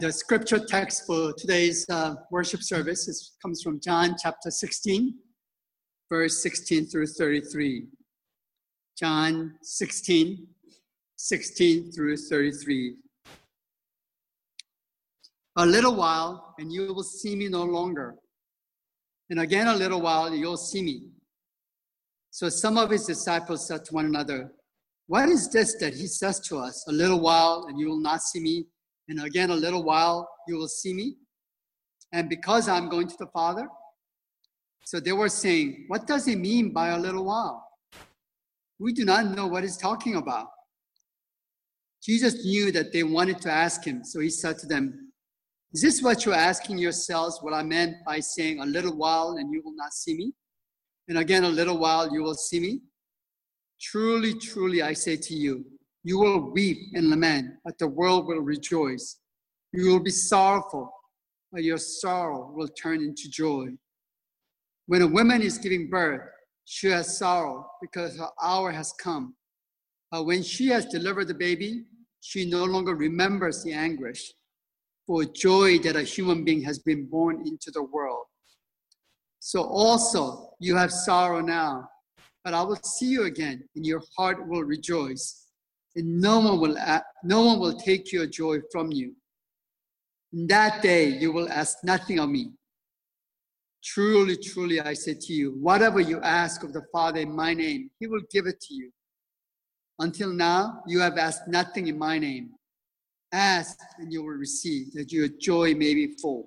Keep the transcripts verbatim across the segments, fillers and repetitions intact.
The scripture text for today's uh, worship service is, comes from John chapter sixteen, verse sixteen through thirty-three. John sixteen, sixteen through thirty-three. A little while, and you will see me no longer. And again a little while, you'll see me. So some of his disciples said to one another, "What is this that he says to us? A little while, and you will not see me. And again, a little while, you will see me. And because I'm going to the Father." So they were saying, "What does he mean by a little while? We do not know what he's talking about." Jesus knew that they wanted to ask him. So he said to them, "Is this what you're asking yourselves, what I meant by saying a little while and you will not see me? And again, a little while, you will see me? Truly, truly, I say to you, you will weep and lament, but the world will rejoice. You will be sorrowful, but your sorrow will turn into joy. When a woman is giving birth, she has sorrow because her hour has come. But when she has delivered the baby, she no longer remembers the anguish for joy that a human being has been born into the world. So also you have sorrow now, but I will see you again, and your heart will rejoice. And no one will no one will take your joy from you. In that day you will ask nothing of me. Truly, truly, I say to you, whatever you ask of the Father in my name, he will give it to you. Until now, you have asked nothing in my name. Ask, and you will receive, that your joy may be full.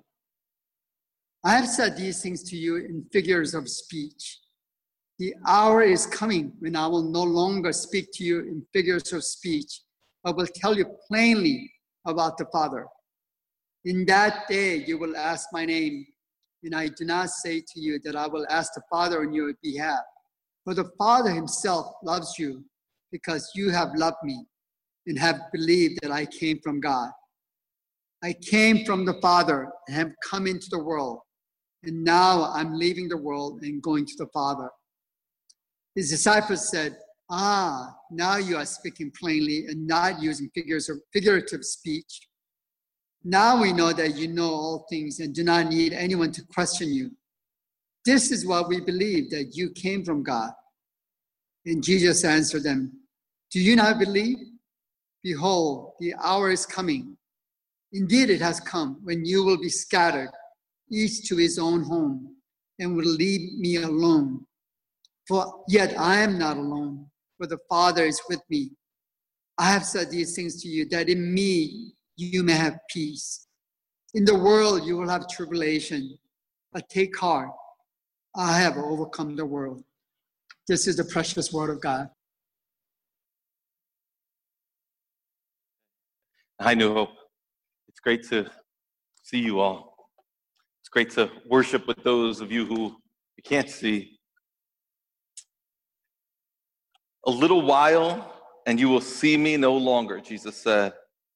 I have said these things to you in figures of speech. The hour is coming when I will no longer speak to you in figures of speech, but will tell you plainly about the Father. In that day you will ask my name, and I do not say to you that I will ask the Father on your behalf, for the Father himself loves you, because you have loved me and have believed that I came from God. I came from the Father and have come into the world, and now I'm leaving the world and going to the Father." His disciples said, "Ah, now you are speaking plainly and not using figures of figurative speech. Now we know that you know all things and do not need anyone to question you. This is what we believe, that you came from God." And Jesus answered them, "Do you not believe? Behold, the hour is coming. Indeed, it has come when you will be scattered, each to his own home, and will leave me alone. For yet I am not alone, for the Father is with me. I have said these things to you, that in me you may have peace. In the world you will have tribulation, but take heart, I have overcome the world." This is the precious word of God. Hi, New Hope. It's great to see you all. It's great to worship with those of you who you can't see. A little while, and you will see me no longer, Jesus said.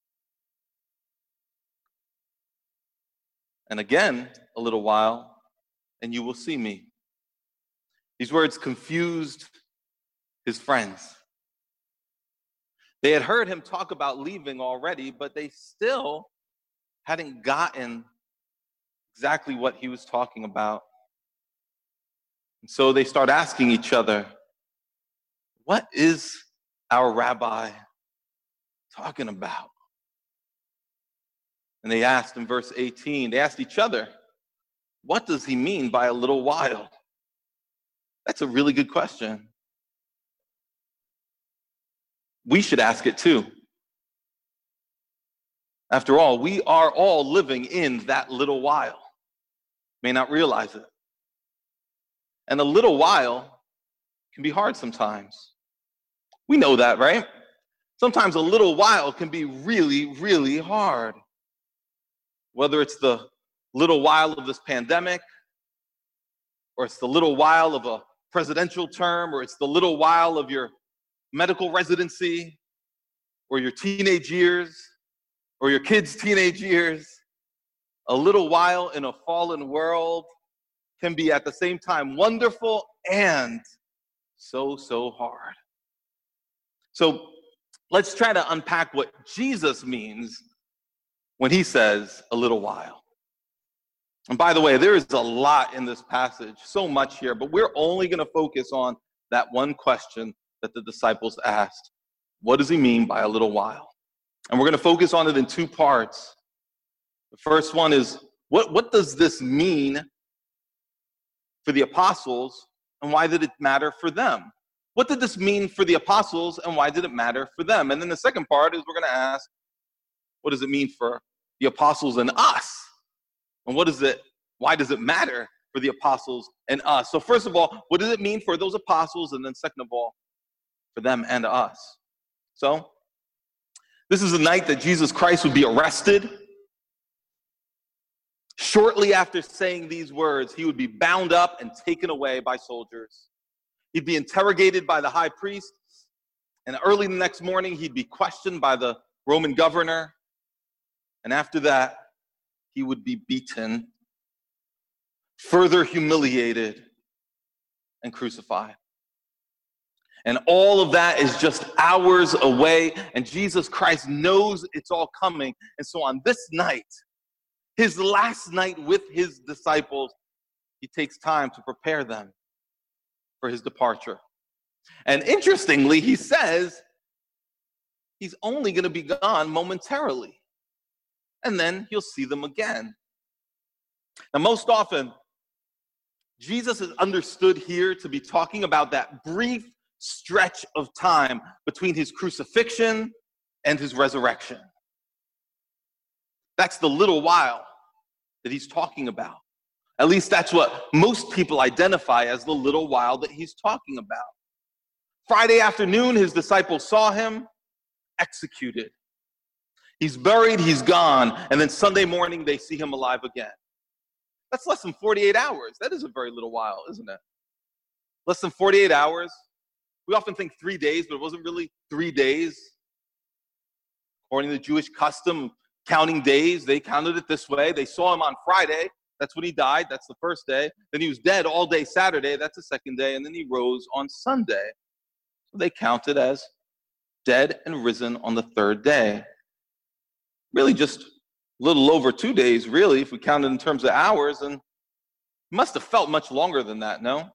And again, a little while, and you will see me. These words confused his friends. They had heard him talk about leaving already, but they still hadn't gotten exactly what he was talking about. And so they start asking each other, "What is our rabbi talking about?" And they asked in verse eighteen, they asked each other, "What does he mean by a little while?" That's a really good question. We should ask it too. After all, we are all living in that little while. May not realize it. And a little while can be hard sometimes. We know that, right? Sometimes a little while can be really, really hard. Whether it's the little while of this pandemic, or it's the little while of a presidential term, or it's the little while of your medical residency, or your teenage years, or your kids' teenage years. A little while in a fallen world can be at the same time wonderful and so, so hard. So let's try to unpack what Jesus means when he says, a little while. And by the way, there is a lot in this passage, so much here, but we're only going to focus on that one question that the disciples asked. What does he mean by a little while? And we're going to focus on it in two parts. The first one is, what, what does this mean for the apostles, and why did it matter for them? What did this mean for the apostles, and why did it matter for them? And then the second part is we're going to ask, what does it mean for the apostles and us? And what is it, why does it matter for the apostles and us? So first of all, what does it mean for those apostles? And then second of all, for them and us. So this is the night that Jesus Christ would be arrested. Shortly after saying these words, he would be bound up and taken away by soldiers. He'd be interrogated by the high priest. And early the next morning, he'd be questioned by the Roman governor. And after that, he would be beaten, further humiliated, and crucified. And all of that is just hours away, and Jesus Christ knows it's all coming. And so on this night, his last night with his disciples, he takes time to prepare them for his departure. And interestingly, he says he's only going to be gone momentarily. And then he'll see them again. Now, most often, Jesus is understood here to be talking about that brief stretch of time between his crucifixion and his resurrection. That's the little while that he's talking about. At least that's what most people identify as the little while that he's talking about. Friday afternoon, his disciples saw him executed. He's buried, he's gone, and then Sunday morning they see him alive again. That's less than forty-eight hours. That is a very little while, isn't it? Less than forty-eight hours. We often think three days, but it wasn't really three days. According to the Jewish custom, counting days, they counted it this way. They saw him on Friday. That's when he died. That's the first day. Then he was dead all day Saturday. That's the second day. And then he rose on Sunday. So they counted as dead and risen on the third day. Really just a little over two days, really, if we count it in terms of hours. And it must have felt much longer than that, no?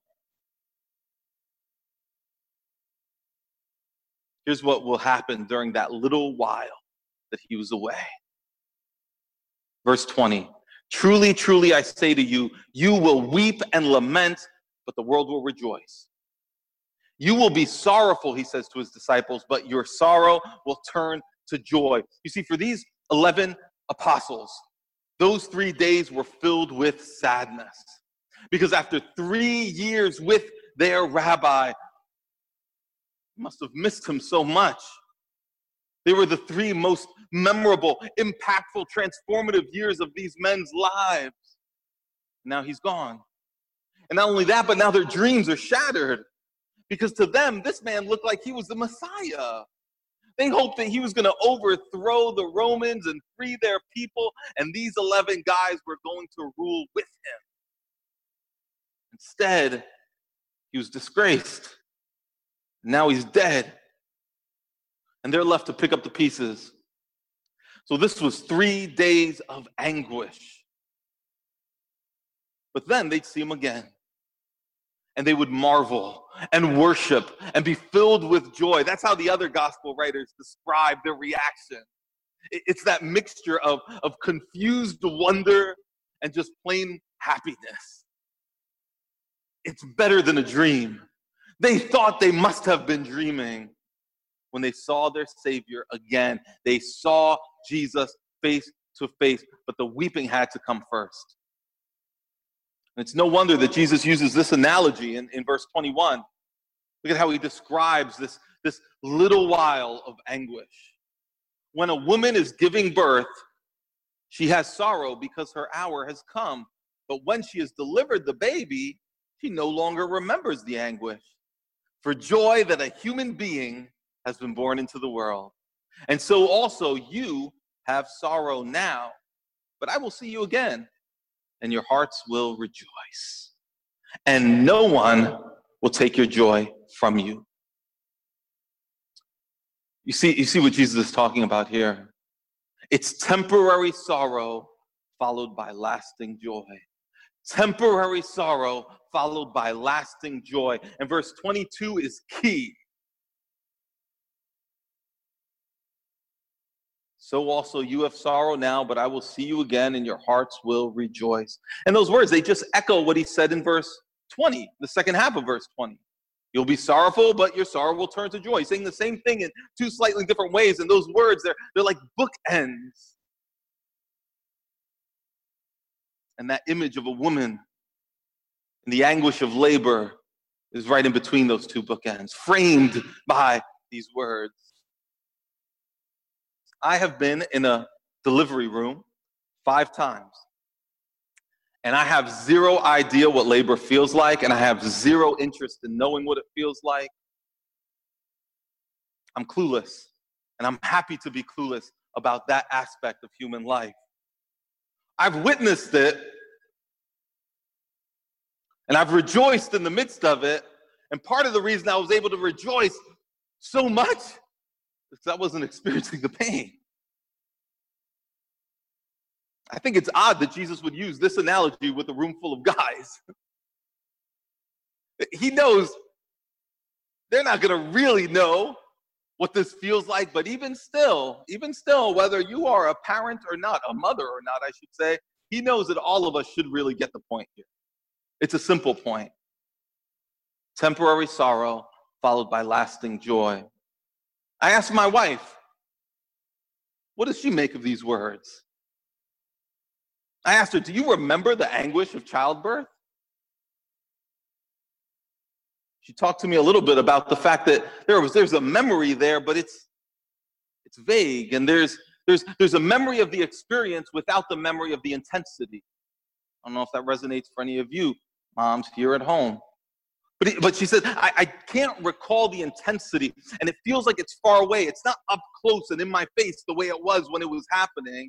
Here's what will happen during that little while that he was away. Verse twenty, truly, truly, I say to you, you will weep and lament, but the world will rejoice. You will be sorrowful, he says to his disciples, but your sorrow will turn to joy. You see, for these eleven apostles, those three days were filled with sadness. Because after three years with their rabbi, they must have missed him so much. They were the three most memorable, impactful, transformative years of these men's lives. Now he's gone. And not only that, but now their dreams are shattered. Because to them, this man looked like he was the Messiah. They hoped that he was going to overthrow the Romans and free their people, and these eleven guys were going to rule with him. Instead, he was disgraced. Now he's dead. And they're left to pick up the pieces. So this was three days of anguish. But then they'd see him again. And they would marvel and worship and be filled with joy. That's how the other gospel writers describe their reaction. It's that mixture of, of confused wonder and just plain happiness. It's better than a dream. They thought they must have been dreaming when they saw their Savior again. They saw Jesus face to face, but the weeping had to come first. And it's no wonder that Jesus uses this analogy in, in verse twenty-one. Look at how he describes this, this little while of anguish. When a woman is giving birth, she has sorrow because her hour has come. But when she has delivered the baby, she no longer remembers the anguish for joy that a human being has been born into the world. And so also you have sorrow now, but I will see you again, and your hearts will rejoice. And no one will take your joy from you. You see, you see what Jesus is talking about here. It's temporary sorrow followed by lasting joy. Temporary sorrow followed by lasting joy. And verse twenty-two is key. So also you have sorrow now, but I will see you again, and your hearts will rejoice. And those words, they just echo what he said in verse twenty, the second half of verse twenty. You'll be sorrowful, but your sorrow will turn to joy. He's saying the same thing in two slightly different ways. And those words, they're, they're like bookends. And that image of a woman in the anguish of labor is right in between those two bookends, framed by these words. I have been in a delivery room five times. And I have zero idea what labor feels like, and I have zero interest in knowing what it feels like. I'm clueless, and I'm happy to be clueless about that aspect of human life. I've witnessed it, and I've rejoiced in the midst of it, and part of the reason I was able to rejoice so much is because I wasn't experiencing the pain. I think it's odd that Jesus would use this analogy with a room full of guys. He knows they're not going to really know what this feels like, but even still, even still, whether you are a parent or not, a mother or not, I should say, he knows that all of us should really get the point here. It's a simple point. Temporary sorrow followed by lasting joy. I asked my wife, what does she make of these words? I asked her, do you remember the anguish of childbirth? She talked to me a little bit about the fact that there was there's a memory there, but it's it's vague, and there's there's there's a memory of the experience without the memory of the intensity. I don't know if that resonates for any of you moms here at home. But, it, but she said, I, I can't recall the intensity, and it feels like it's far away. It's not up close and in my face the way it was when it was happening.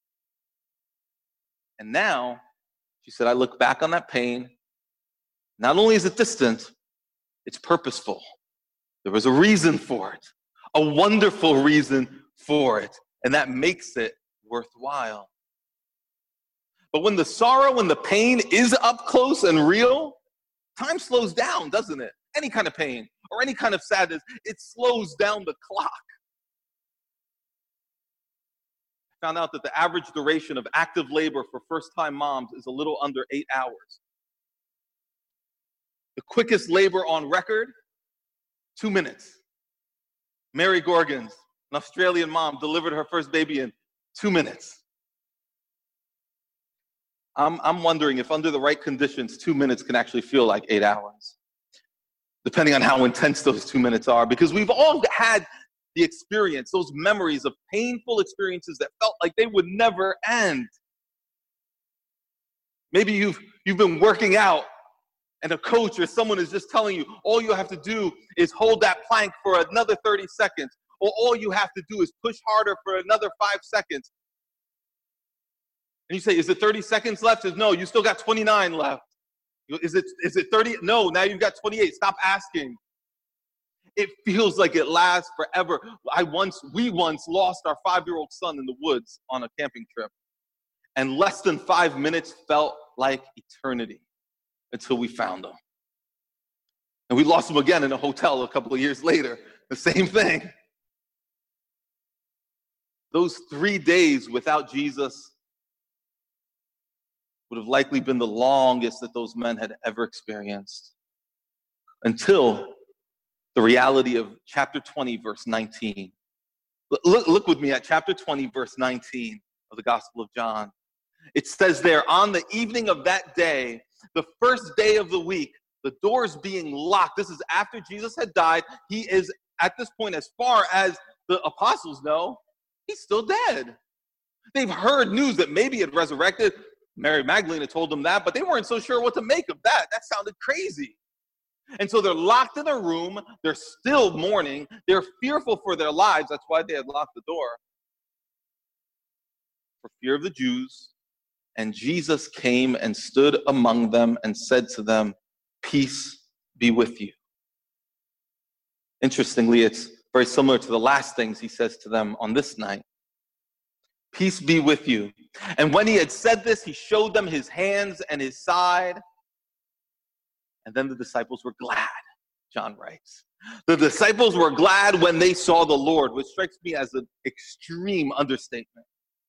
And now, she said, I look back on that pain. Not only is it distant, it's purposeful. There was a reason for it, a wonderful reason for it, and that makes it worthwhile. But when the sorrow and the pain is up close and real, time slows down, doesn't it? Any kind of pain or any kind of sadness, it slows down the clock. I found out that the average duration of active labor for first-time moms is a little under eight hours. The quickest labor on record, two minutes. Mary Gorgons, an Australian mom, delivered her first baby in two minutes. I'm, I'm wondering if under the right conditions, two minutes can actually feel like eight hours, depending on how intense those two minutes are, because we've all had the experience, those memories of painful experiences that felt like they would never end. Maybe you've, you've been working out, and a coach or someone is just telling you, all you have to do is hold that plank for another thirty seconds, or all you have to do is push harder for another five seconds. And you say, is it thirty seconds left? Says, no, you still got twenty-nine left. Is it, is it thirty? No, now you've got twenty-eight. Stop asking. It feels like it lasts forever. I once, we once lost our five-year-old son in the woods on a camping trip. And less than five minutes felt like eternity until we found him. And we lost him again in a hotel a couple of years later. The same thing. Those three days without Jesus would have likely been the longest that those men had ever experienced, until the reality of chapter twenty, verse nineteen. Look, look with me at chapter twenty, verse nineteen of the Gospel of John. It says there, on the evening of that day, the first day of the week, the doors being locked. This is after Jesus had died. He is, at this point, as far as the apostles know, he's still dead. They've heard news that maybe he had resurrected. Mary Magdalene had told them that, but they weren't so sure what to make of that. That sounded crazy. And so they're locked in a room. They're still mourning. They're fearful for their lives. That's why they had locked the door, for fear of the Jews. And Jesus came and stood among them and said to them, peace be with you. Interestingly, it's very similar to the last things he says to them on this night. Peace be with you. And when he had said this, he showed them his hands and his side. And then the disciples were glad, John writes. The disciples were glad when they saw the Lord, which strikes me as an extreme understatement.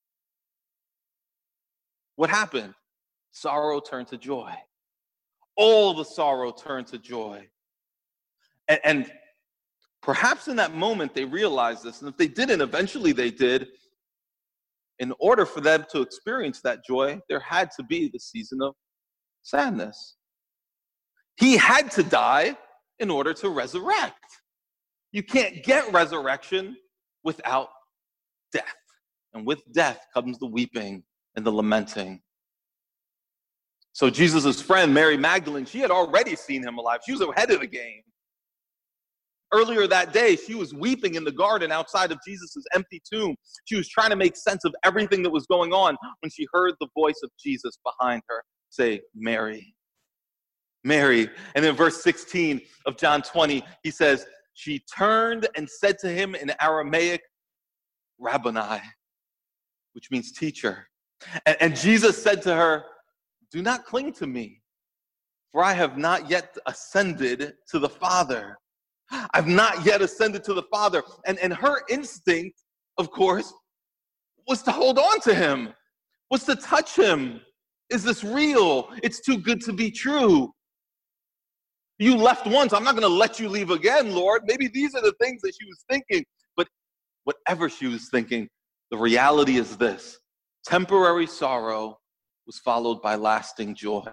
What happened? Sorrow turned to joy. All the sorrow turned to joy. And, and perhaps in that moment they realized this, and if they didn't, eventually they did. In order for them to experience that joy, there had to be the season of sadness. He had to die in order to resurrect. You can't get resurrection without death. And with death comes the weeping and the lamenting. So Jesus' friend, Mary Magdalene, she had already seen him alive. She was ahead of the game. Earlier that day, she was weeping in the garden outside of Jesus' empty tomb. She was trying to make sense of everything that was going on when she heard the voice of Jesus behind her say, Mary, Mary. And in verse sixteen of John twenty, he says, she turned and said to him in Aramaic, Rabboni, which means teacher. And, and Jesus said to her, do not cling to me, for I have not yet ascended to the Father. I've not yet ascended to the Father. And, and her instinct, of course, was to hold on to him, was to touch him. Is this real? It's too good to be true. You left once. I'm not going to let you leave again, Lord. Maybe these are the things that she was thinking. But whatever she was thinking, the reality is this. Temporary sorrow was followed by lasting joy.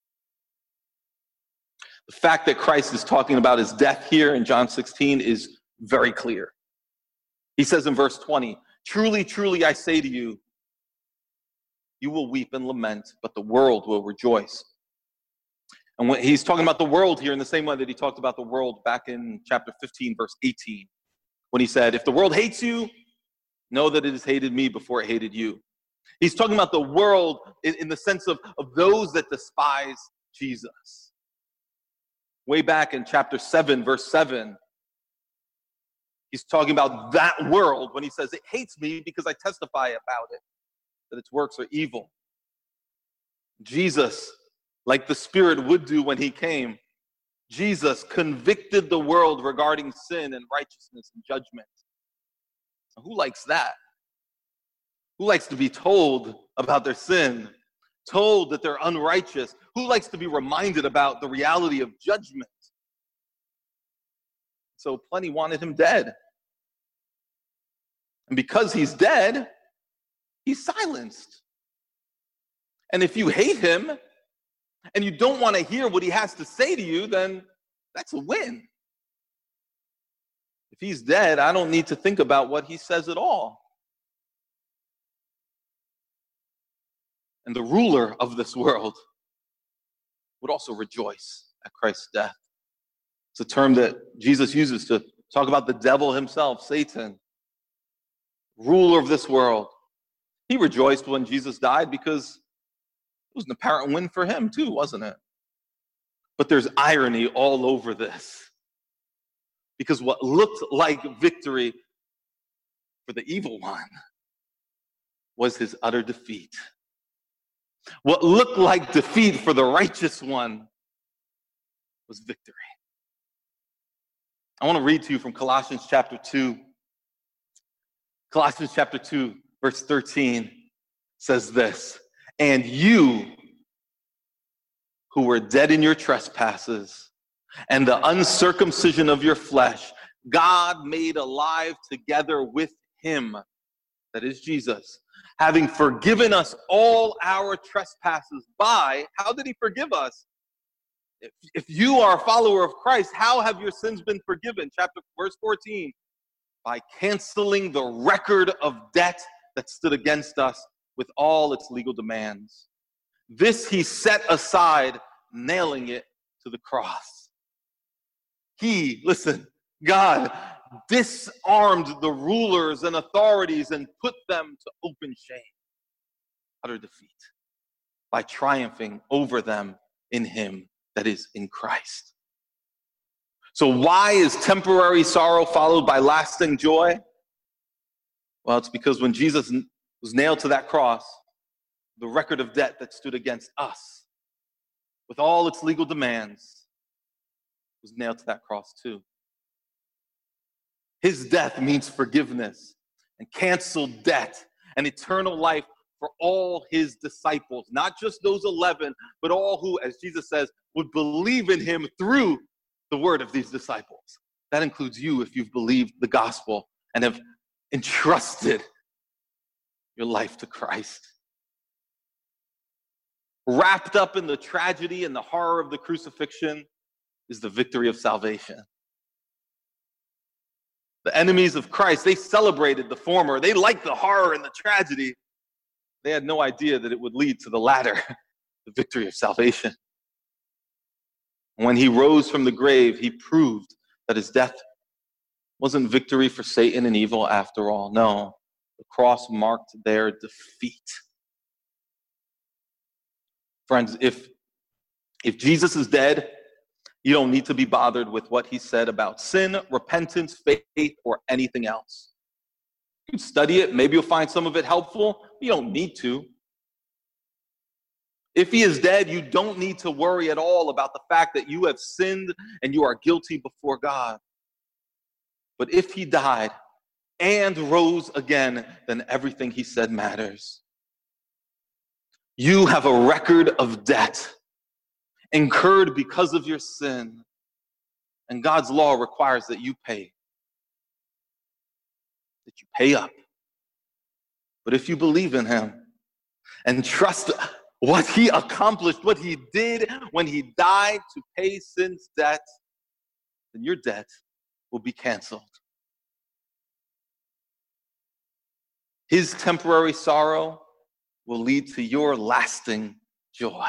The fact that Christ is talking about his death here in John sixteen is very clear. He says in verse twenty, truly, truly, I say to you, you will weep and lament, but the world will rejoice. And when he's talking about the world here in the same way that he talked about the world back in chapter fifteen, verse eighteen, when he said, if the world hates you, know that it has hated me before it hated you. He's talking about the world in, in the sense of, of those that despise Jesus. Way back in chapter seven, verse seven, he's talking about that world when he says, it hates me because I testify about it, that its works are evil. Jesus, like the Spirit would do when he came, Jesus convicted the world regarding sin and righteousness and judgment. Who likes that? Who likes to be told about their sin, told that they're unrighteous? Who likes to be reminded about the reality of judgment? So plenty wanted him dead. And because he's dead, he's silenced. And if you hate him and you don't want to hear what he has to say to you, then that's a win. If he's dead, I don't need to think about what he says at all. And the ruler of this world would also rejoice at Christ's death. It's a term that Jesus uses to talk about the devil himself, Satan, ruler of this world. He rejoiced when Jesus died because it was an apparent win for him too, wasn't it? But there's irony all over this. Because what looked like victory for the evil one was his utter defeat. What looked like defeat for the righteous one was victory. I want to read to you from Colossians chapter two. Colossians chapter two, verse thirteen says this, and you who were dead in your trespasses and the uncircumcision of your flesh, God made alive together with him, that is Jesus, having forgiven us all our trespasses by, how did he forgive us? If, if you are a follower of Christ, how have your sins been forgiven? Chapter verse fourteen, by canceling the record of debt that stood against us with all its legal demands. This he set aside, nailing it to the cross. He, listen, God disarmed the rulers and authorities and put them to open shame, utter defeat, by triumphing over them in him, that is, in Christ. So why is temporary sorrow followed by lasting joy? Well, it's because when Jesus was nailed to that cross, the record of debt that stood against us, with all its legal demands, was nailed to that cross too. His death means forgiveness and canceled debt and eternal life for all his disciples, not just those eleven, but all who, as Jesus says, would believe in him through the word of these disciples. That includes you if you've believed the gospel and have entrusted your life to Christ. Wrapped up in the tragedy and the horror of the crucifixion is the victory of salvation. The enemies of Christ, they celebrated the former. They liked the horror and the tragedy. They had no idea that it would lead to the latter, the victory of salvation. When he rose from the grave, he proved that his death wasn't victory for Satan and evil after all. No, the cross marked their defeat. Friends, if, if Jesus is dead, you don't need to be bothered with what he said about sin, repentance, faith, or anything else. You can study it. Maybe you'll find some of it helpful. You don't need to. If he is dead, you don't need to worry at all about the fact that you have sinned and you are guilty before God. But if he died and rose again, then everything he said matters. You have a record of debt incurred because of your sin, and God's law requires that you pay, that you pay up. But if you believe in him and trust what he accomplished, what he did when he died to pay sin's debt, then your debt will be canceled. His temporary sorrow will lead to your lasting joy.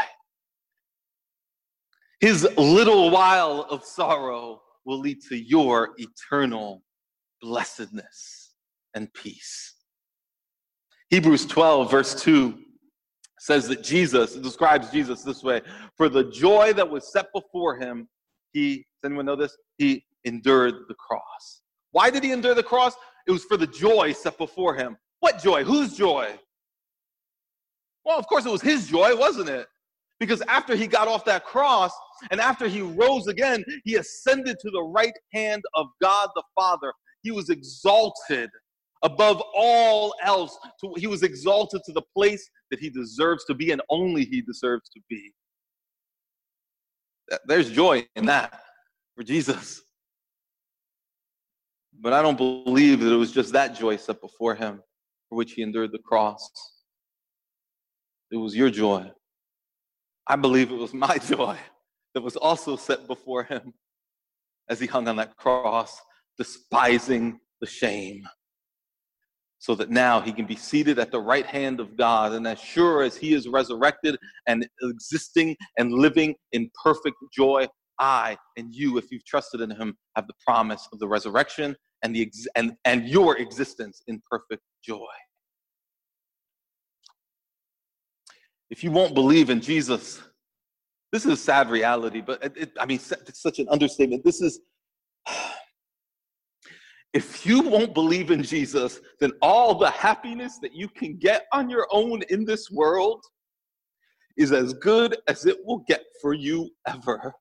His little while of sorrow will lead to your eternal blessedness and peace. Hebrews twelve, verse two says that Jesus, it describes Jesus this way: for the joy that was set before him, he, does anyone know this? He endured the cross. Why did he endure the cross? It was for the joy set before him. What joy? Whose joy? Well, of course it was his joy, wasn't it? Because after he got off that cross and after he rose again, he ascended to the right hand of God the Father. He was exalted above all else. He was exalted to the place that he deserves to be and only he deserves to be. There's joy in that for Jesus. But I don't believe that it was just that joy set before him for which he endured the cross. It was your joy. I believe it was my joy that was also set before him as he hung on that cross, despising the shame, so that now he can be seated at the right hand of God, and as sure as he is resurrected and existing and living in perfect joy, I and you, if you've trusted in him, have the promise of the resurrection and, the ex- and, and your existence in perfect joy. If you won't believe in Jesus, this is a sad reality, but it, it, I mean, it's such an understatement. This is, if you won't believe in Jesus, then all the happiness that you can get on your own in this world is as good as it will get for you ever.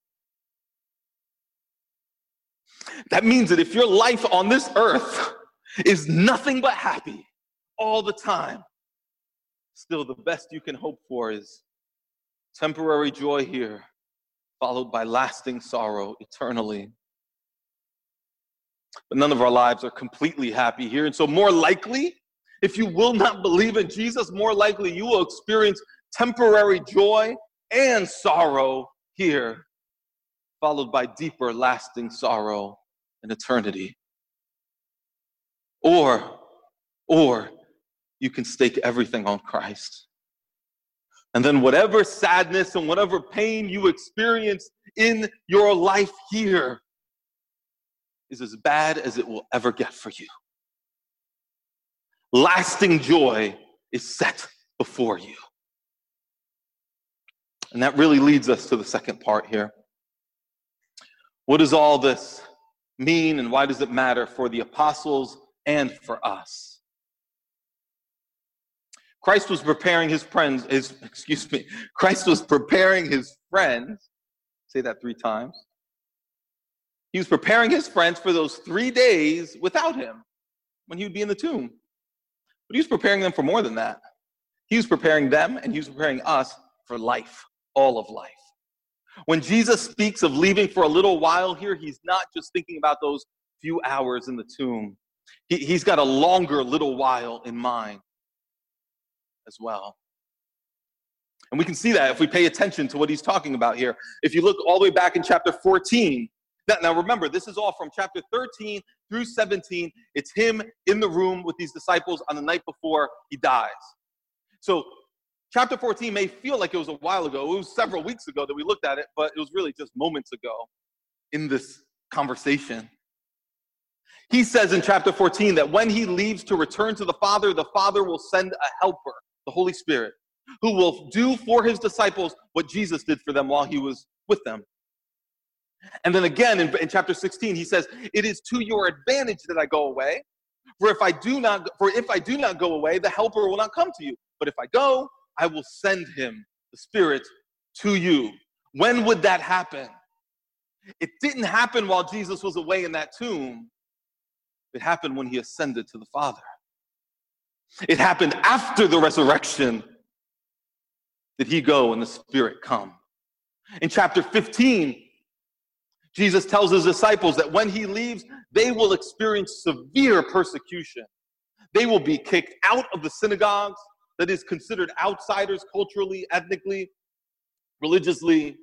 That means that if your life on this earth is nothing but happy all the time, still the best you can hope for is temporary joy here, followed by lasting sorrow eternally. But none of our lives are completely happy here. And so more likely, if you will not believe in Jesus, more likely you will experience temporary joy and sorrow here, followed by deeper, lasting sorrow in eternity. Or, or you can stake everything on Christ. And then whatever sadness and whatever pain you experience in your life here is as bad as it will ever get for you. Lasting joy is set before you. And that really leads us to the second part here. What does all this mean, and why does it matter for the apostles and for us? Christ was preparing his friends, his, excuse me, Christ was preparing his friends, say that three times. He was preparing his friends for those three days without him when he would be in the tomb. But he was preparing them for more than that. He was preparing them and he was preparing us for life, all of life. When Jesus speaks of leaving for a little while here, he's not just thinking about those few hours in the tomb. He, he's got a longer little while in mind as well. And we can see that if we pay attention to what he's talking about here. If you look all the way back in chapter fourteen, that, now remember, this is all from chapter thirteen through seventeen. It's him in the room with these disciples on the night before he dies. So chapter fourteen may feel like it was a while ago. It was several weeks ago that we looked at it, but it was really just moments ago in this conversation. He says in chapter fourteen that when he leaves to return to the Father, the Father will send a helper, the Holy Spirit, who will do for his disciples what Jesus did for them while he was with them. And then again in, in chapter sixteen, he says, "It is to your advantage that I go away. For if I do not, for if I do not go away, the helper will not come to you. But if I go, I will send him, the Spirit, to you." When would that happen? It didn't happen while Jesus was away in that tomb. It happened when he ascended to the Father. It happened after the resurrection. Did he go and the Spirit come? In chapter fifteen, Jesus tells his disciples that when he leaves, they will experience severe persecution. They will be kicked out of the synagogues, that is considered outsiders culturally, ethnically, religiously,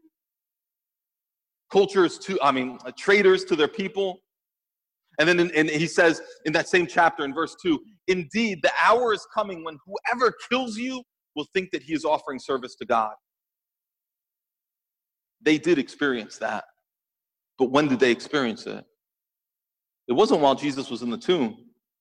cultures to, I mean, uh, traitors to their people. And then in, and he says in that same chapter in verse two, "Indeed, the hour is coming when whoever kills you will think that he is offering service to God." They did experience that. But when did they experience it? It wasn't while Jesus was in the tomb.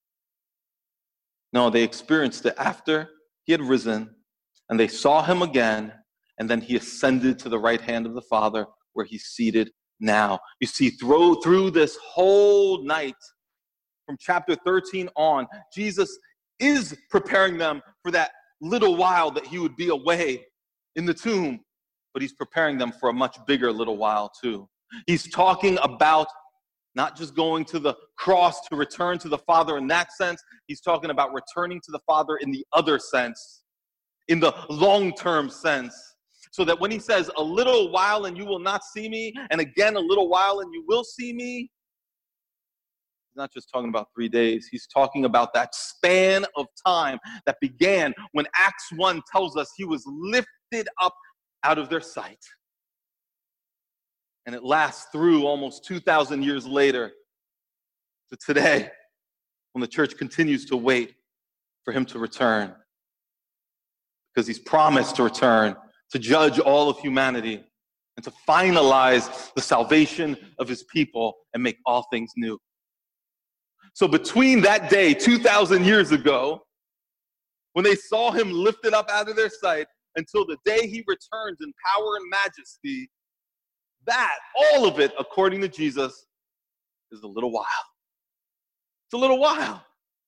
No, they experienced it after he had risen, and they saw him again, and then he ascended to the right hand of the Father, where he's seated now. You see, through, through this whole night, from chapter thirteen on, Jesus is preparing them for that little while that he would be away in the tomb, but he's preparing them for a much bigger little while too. He's talking about not just going to the cross to return to the Father in that sense. He's talking about returning to the Father in the other sense, in the long-term sense. So that when he says, "A little while and you will not see me," and again, "a little while and you will see me," he's not just talking about three days. He's talking about that span of time that began when Acts one tells us he was lifted up out of their sight. And it lasts through almost two thousand years later to today, when the church continues to wait for him to return. Because he's promised to return to judge all of humanity and to finalize the salvation of his people and make all things new. So between that day, two thousand years ago, when they saw him lifted up out of their sight, until the day he returns in power and majesty, that, all of it, according to Jesus, is a little while. It's a little while.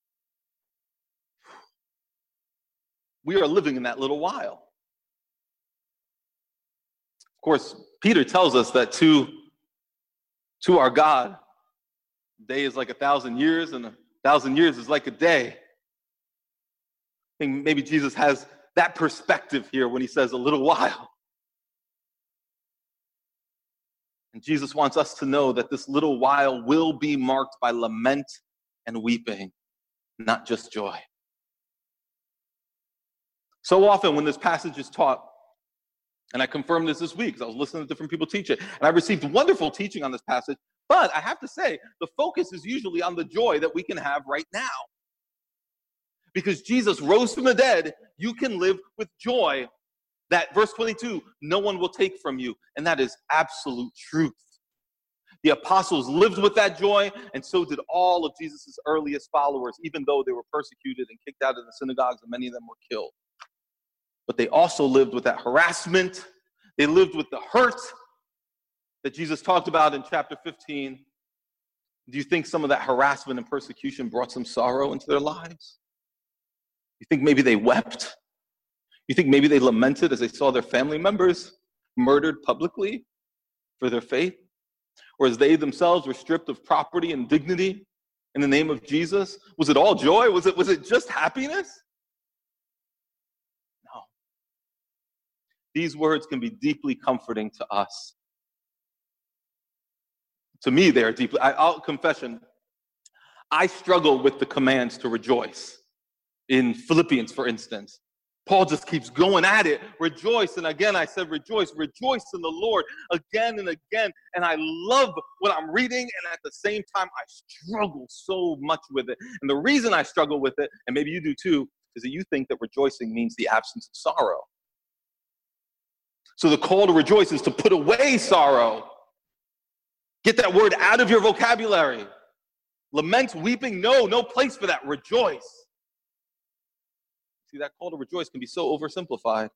We are living in that little while. Of course, Peter tells us that to, to our God, a day is like a thousand years, and a thousand years is like a day. I think maybe Jesus has that perspective here when he says a little while. And Jesus wants us to know that this little while will be marked by lament and weeping, not just joy. So often when this passage is taught, and I confirmed this this week because I was listening to different people teach it, and I received wonderful teaching on this passage, but I have to say, the focus is usually on the joy that we can have right now. Because Jesus rose from the dead, you can live with joy. That verse twenty-two, no one will take from you. And that is absolute truth. The apostles lived with that joy, and so did all of Jesus' earliest followers, even though they were persecuted and kicked out of the synagogues, and many of them were killed. But they also lived with that harassment. They lived with the hurt that Jesus talked about in chapter fifteen. Do you think some of that harassment and persecution brought some sorrow into their lives? You think maybe they wept? You think maybe they lamented as they saw their family members murdered publicly for their faith? Or as they themselves were stripped of property and dignity in the name of Jesus? Was it all joy? Was it, was it just happiness? No. These words can be deeply comforting to us. To me, they are deeply, I, I'll confession, I struggle with the commands to rejoice. In Philippians, for instance, Paul just keeps going at it. Rejoice. And again, I said, rejoice. Rejoice in the Lord again and again. And I love what I'm reading. And at the same time, I struggle so much with it. And the reason I struggle with it, and maybe you do too, is that you think that rejoicing means the absence of sorrow. So the call to rejoice is to put away sorrow. Get that word out of your vocabulary. Lament, weeping, no, no place for that. Rejoice. See, that call to rejoice can be so oversimplified.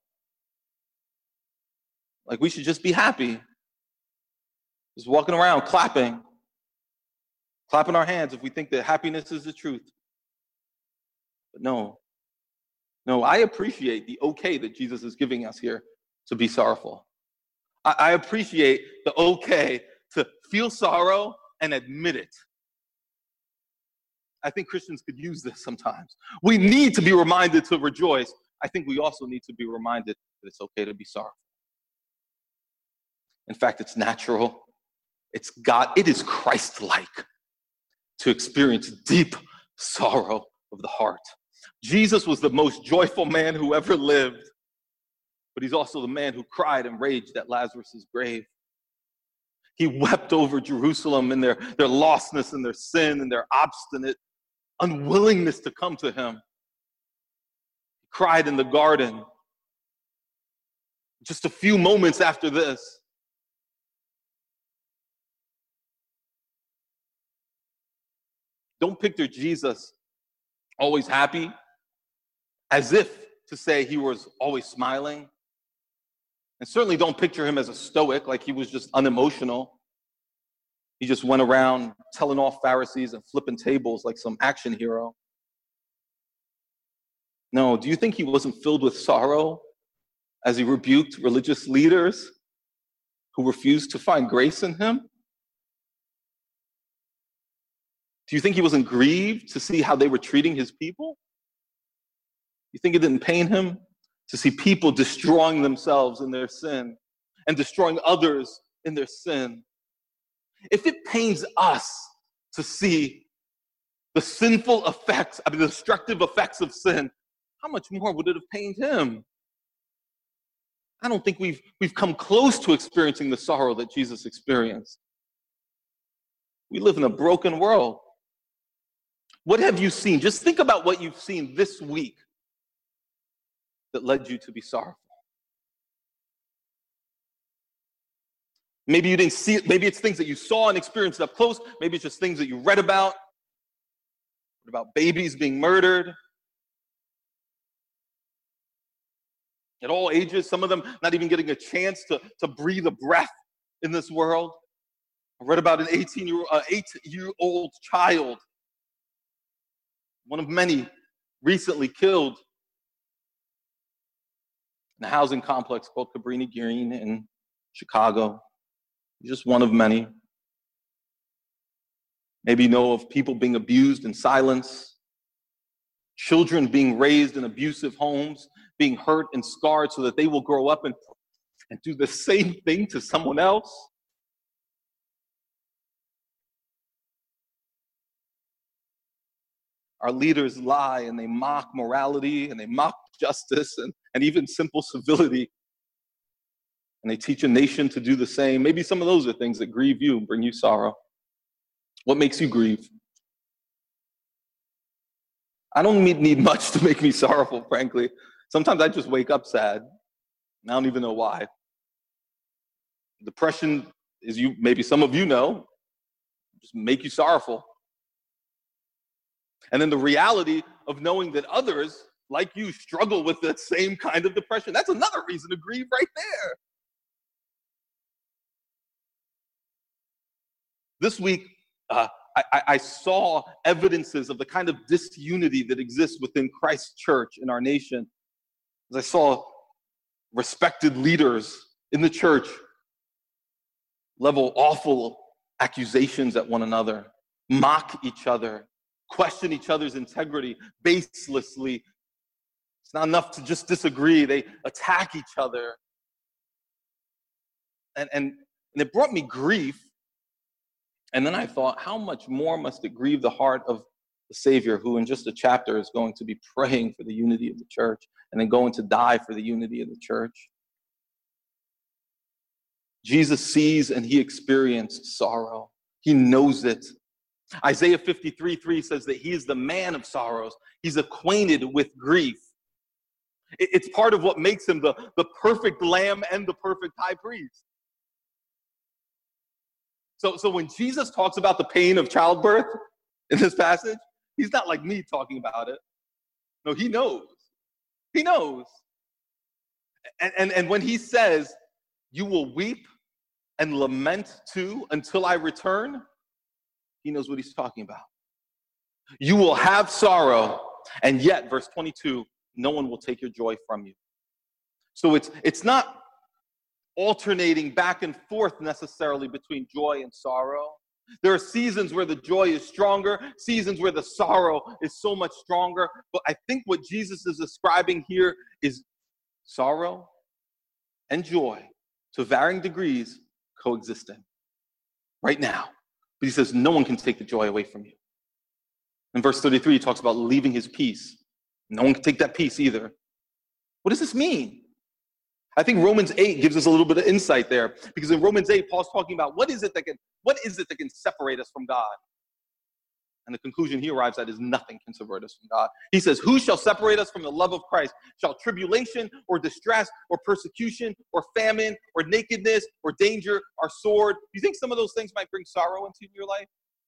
Like we should just be happy. Just walking around clapping. Clapping our hands if we think that happiness is the truth. But no. No, I appreciate the okay that Jesus is giving us here to be sorrowful. I, I appreciate the okay to feel sorrow and admit it. I think Christians could use this sometimes. We need to be reminded to rejoice. I think we also need to be reminded that it's okay to be sorrowful. In fact, it's natural. It's God. It is Christ-like to experience deep sorrow of the heart. Jesus was the most joyful man who ever lived, but he's also the man who cried and raged at Lazarus' grave. He wept over Jerusalem and their, their lostness and their sin and their obstinate unwillingness to come to him. He cried in the garden. Just a few moments after this, don't picture Jesus always happy, as if to say he was always smiling. And certainly don't picture him as a stoic, like he was just unemotional. He just went around telling off Pharisees and flipping tables like some action hero. No, do you think he wasn't filled with sorrow as he rebuked religious leaders who refused to find grace in him? Do you think he wasn't grieved to see how they were treating his people? You think it didn't pain him to see people destroying themselves in their sin and destroying others in their sin? If it pains us to see the sinful effects, I mean, the destructive effects of sin, how much more would it have pained him? I don't think we've, we've come close to experiencing the sorrow that Jesus experienced. We live in a broken world. What have you seen? Just think about what you've seen this week that led you to be sorrowful. Maybe you didn't see it. Maybe it's things that you saw and experienced up close. Maybe it's just things that you read about. What about babies being murdered? At all ages, some of them not even getting a chance to, to breathe a breath in this world. I read about an eighteen-year-old uh, eight-year-old child, one of many recently killed in a housing complex called Cabrini Green in Chicago. Just one of many. Maybe you know of people being abused in silence, children being raised in abusive homes, being hurt and scarred so that they will grow up and, and do the same thing to someone else. Our leaders lie and they mock morality and they mock justice and, and even simple civility. And they teach a nation to do the same. Maybe some of those are things that grieve you and bring you sorrow. What makes you grieve? I don't need, need much to make me sorrowful, frankly. Sometimes I just wake up sad. I don't even know why. Depression, as you maybe some of you know, just make you sorrowful. And then the reality of knowing that others, like you, struggle with that same kind of depression. That's another reason to grieve right there. This week, uh, I, I saw evidences of the kind of disunity that exists within Christ's church in our nation. As I saw respected leaders in the church level awful accusations at one another, mock each other, question each other's integrity baselessly. It's not enough to just disagree. They attack each other. And, and, and it brought me grief. And then I thought, how much more must it grieve the heart of the Savior, who in just a chapter is going to be praying for the unity of the church and then going to die for the unity of the church. Jesus sees and he experienced sorrow. He knows it. Isaiah fifty-three three says that he is the man of sorrows. He's acquainted with grief. It's part of what makes him the, the perfect lamb and the perfect high priest. So, so when Jesus talks about the pain of childbirth in this passage, he's not like me talking about it. No, he knows. He knows. And, and, and when he says, you will weep and lament too until I return, he knows what he's talking about. You will have sorrow, and yet, verse twenty-two, no one will take your joy from you. So it's, it's not alternating back and forth necessarily between joy and sorrow. There are seasons where the joy is stronger, seasons where the sorrow is so much stronger. But I think what Jesus is describing here is sorrow and joy to varying degrees coexisting right now. But he says no one can take the joy away from you. In verse thirty-three, he talks about leaving his peace. No one can take that peace either. What does this mean? I think Romans eight gives us a little bit of insight there, because in Romans eight, Paul's talking about what is it that can, what is it that can separate us from God? And the conclusion he arrives at is nothing can separate us from God. He says, who shall separate us from the love of Christ? Shall tribulation or distress or persecution or famine or nakedness or danger or sword? Do you think some of those things might bring sorrow into your life?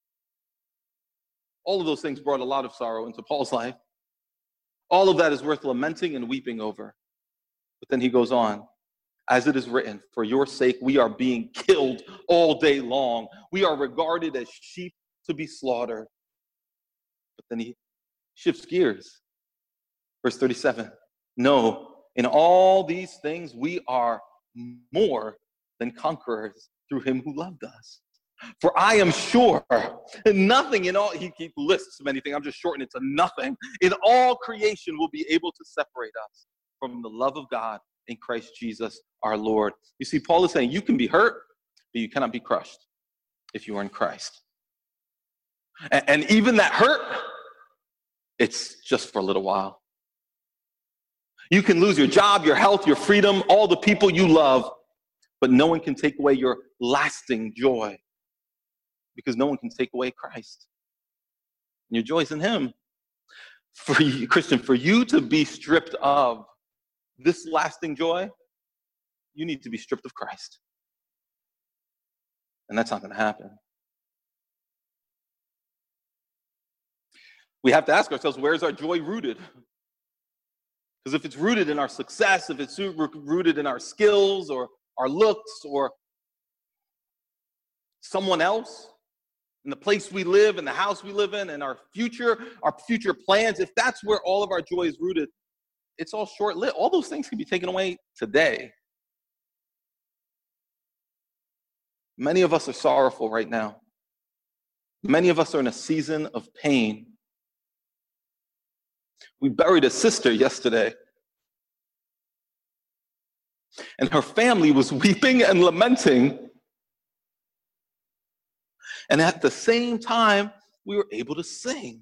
All of those things brought a lot of sorrow into Paul's life. All of that is worth lamenting and weeping over. But then he goes on, as it is written, for your sake we are being killed all day long. We are regarded as sheep to be slaughtered. But then he shifts gears. Verse thirty-seven, no, in all these things we are more than conquerors through him who loved us. For I am sure nothing in all, he, he lists many things, I'm just shortening it to nothing, in all creation will be able to separate us from the love of God in Christ Jesus our Lord. You see, Paul is saying you can be hurt, but you cannot be crushed if you are in Christ. And, and even that hurt, it's just for a little while. You can lose your job, your health, your freedom, all the people you love, but no one can take away your lasting joy, because no one can take away Christ. And your joy is in him. For you, Christian, for you to be stripped of this lasting joy, you need to be stripped of Christ. And that's not going to happen. We have to ask ourselves, where's our joy rooted? Because if it's rooted in our success, if it's rooted in our skills or our looks or someone else, in the place we live, in the house we live in, and our future, our future plans, if that's where all of our joy is rooted, it's all short-lived. All those things can be taken away today. Many of us are sorrowful right now. Many of us are in a season of pain. We buried a sister yesterday, and her family was weeping and lamenting. And at the same time, we were able to sing.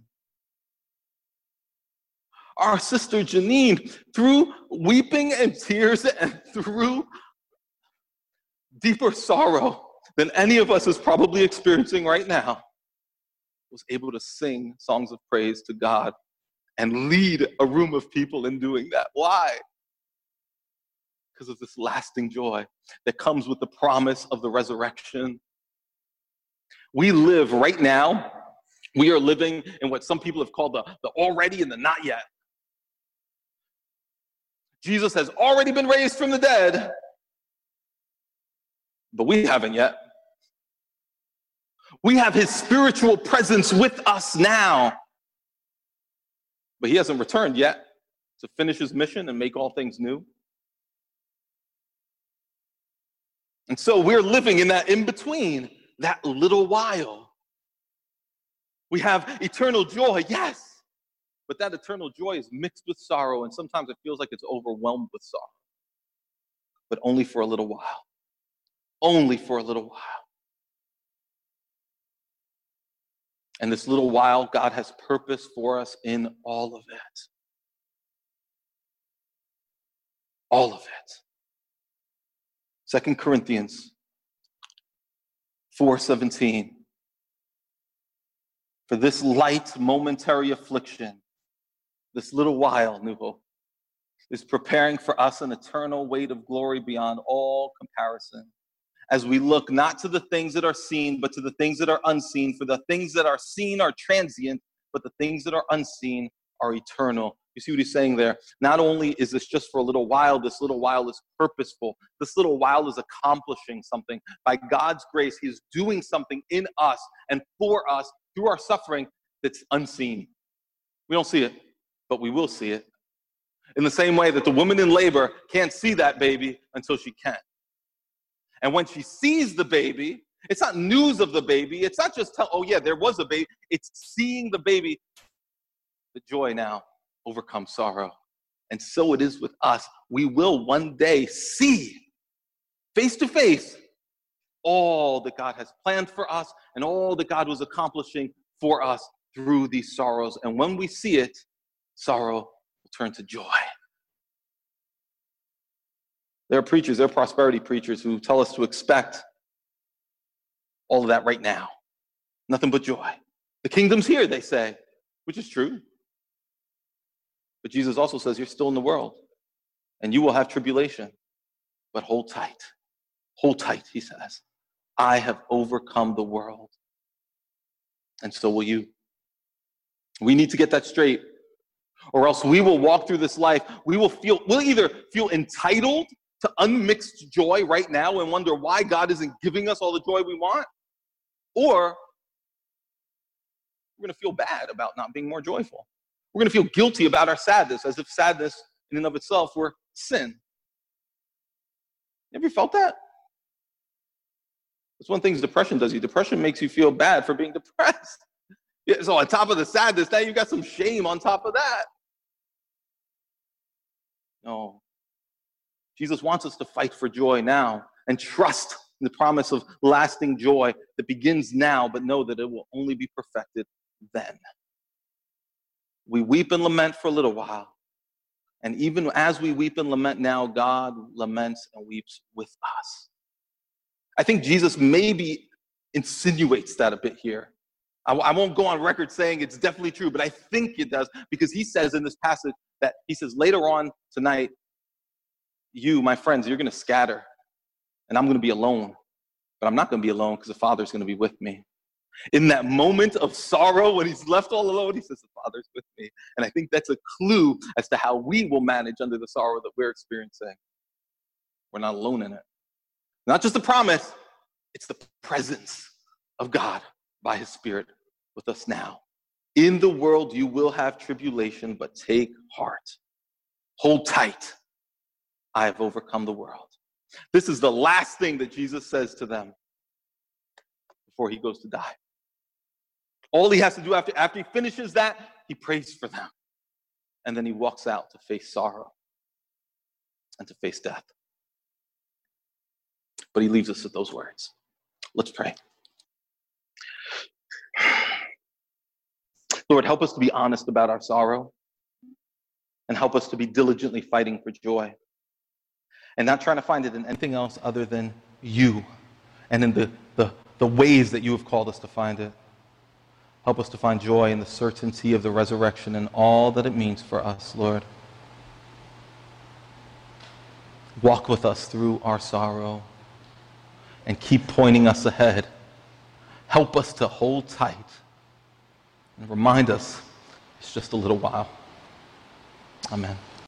Our sister Janine, through weeping and tears and through deeper sorrow than any of us is probably experiencing right now, was able to sing songs of praise to God and lead a room of people in doing that. Why? Because of this lasting joy that comes with the promise of the resurrection. We live right now, we are living in what some people have called the, the already and the not yet. Jesus has already been raised from the dead, but we haven't yet. We have his spiritual presence with us now. But he hasn't returned yet to finish his mission and make all things new. And so we're living in that in-between, that little while. We have eternal joy, yes, but that eternal joy is mixed with sorrow, and sometimes it feels like it's overwhelmed with sorrow. But only for a little while. Only for a little while. And this little while, God has purpose for us in all of it. All of it. Second Corinthians four seventeen. For this light momentary affliction, this little while, New Hope, is preparing for us an eternal weight of glory beyond all comparison. As we look not to the things that are seen, but to the things that are unseen. For the things that are seen are transient, but the things that are unseen are eternal. You see what he's saying there? Not only is this just for a little while, this little while is purposeful. This little while is accomplishing something. By God's grace, he's doing something in us and for us through our suffering that's unseen. We don't see it, but we will see it. In the same way that the woman in labor can't see that baby until she can. And when she sees the baby, it's not news of the baby. It's not just tell, oh yeah, there was a baby. It's seeing the baby. The joy now overcomes sorrow. And so it is with us. We will one day see face to face all that God has planned for us and all that God was accomplishing for us through these sorrows. And when we see it, sorrow will turn to joy. There are preachers, there are prosperity preachers who tell us to expect all of that right now. Nothing but joy. The kingdom's here, they say, which is true. But Jesus also says you're still in the world and you will have tribulation. But hold tight. Hold tight, he says. I have overcome the world. And so will you. We need to get that straight. Or else we will walk through this life. We will feel, we'll either feel entitled to unmixed joy right now and wonder why God isn't giving us all the joy we want. Or we're going to feel bad about not being more joyful. We're going to feel guilty about our sadness, as if sadness in and of itself were sin. Have you felt that? That's one thing depression does you. Depression makes you feel bad for being depressed. Yeah, so on top of the sadness, now you've got some shame on top of that. No. Jesus wants us to fight for joy now and trust in the promise of lasting joy that begins now, but know that it will only be perfected then. We weep and lament for a little while. And even as we weep and lament now, God laments and weeps with us. I think Jesus maybe insinuates that a bit here. I, I won't go on record saying it's definitely true, but I think it does, because he says in this passage that he says later on tonight, you, my friends, you're going to scatter and I'm going to be alone, but I'm not going to be alone because the Father's going to be with me. In that moment of sorrow, when he's left all alone, he says, the Father's with me. And I think that's a clue as to how we will manage under the sorrow that we're experiencing. We're not alone in it. Not just a promise, it's the presence of God by his Spirit with us now. In the world, you will have tribulation, but take heart. Hold tight. I have overcome the world. This is the last thing that Jesus says to them before he goes to die. All he has to do after, after he finishes that, he prays for them. And then he walks out to face sorrow and to face death. But he leaves us with those words. Let's pray. Lord, help us to be honest about our sorrow and help us to be diligently fighting for joy and not trying to find it in anything else other than you and in the, the, the ways that you have called us to find it. Help us to find joy in the certainty of the resurrection and all that it means for us, Lord. Walk with us through our sorrow and keep pointing us ahead. Help us to hold tight and remind us it's just a little while. Amen.